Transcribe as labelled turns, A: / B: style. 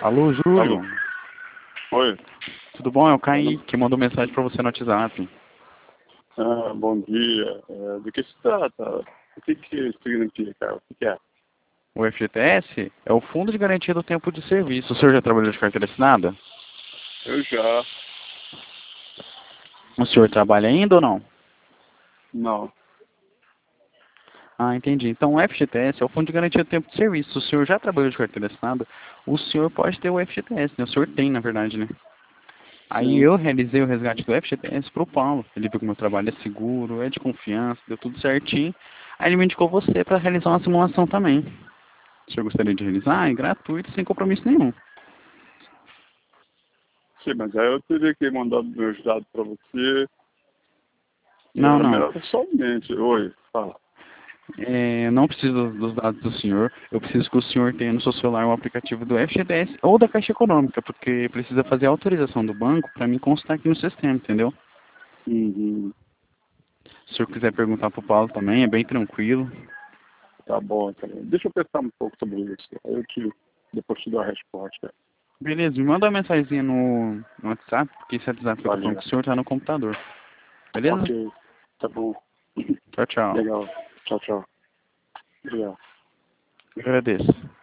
A: Alô,
B: Alô?
A: Júlio.
B: Oi?
A: Tudo bom? É o
B: Alô?
A: Kaique que mandou mensagem pra você no WhatsApp.
B: Bom dia. Do que se trata? O que significa? O que é?
A: O FGTS é o Fundo de Garantia do Tempo de Serviço. O senhor já trabalhou de carteira assinada?
B: Eu já.
A: O senhor trabalha ainda ou não?
B: Não.
A: Ah, entendi. Então o FGTS é o Fundo de Garantia do Tempo de Serviço. Se o senhor já trabalhou de carteira assinada, o senhor pode ter o FGTS, né? O senhor tem, na verdade, né? Aí
B: Sim.
A: eu realizei o resgate do FGTS pro Paulo. Ele viu que o meu trabalho é seguro, é de confiança, deu tudo certinho. Aí ele me indicou você para realizar uma simulação também. O senhor gostaria de realizar? É gratuito, sem compromisso nenhum.
B: Sim, mas aí eu teria que mandar meus dados para você.
A: Não,
B: É
A: não.
B: melhor pessoalmente. Oi, fala.
A: Não preciso dos dados do senhor. Eu preciso que o senhor tenha no seu celular o aplicativo do FGTS ou da Caixa Econômica, porque precisa fazer a autorização do banco para mim constar aqui no sistema, entendeu?
B: Uhum.
A: Se o senhor quiser perguntar pro Paulo também, é bem tranquilo.
B: Tá bom, tá bom. Deixa eu pensar um pouco sobre isso. Aí depois te dou a resposta.
A: Beleza, me manda uma mensagenzinha no WhatsApp, porque esse WhatsApp que eu tô falando
B: Valeu.
A: com o senhor tá no computador. Beleza?
B: Ok. Tá bom.
A: Tchau, tchau.
B: Legal. Tchau, tchau. Obrigado.
A: Agradeço.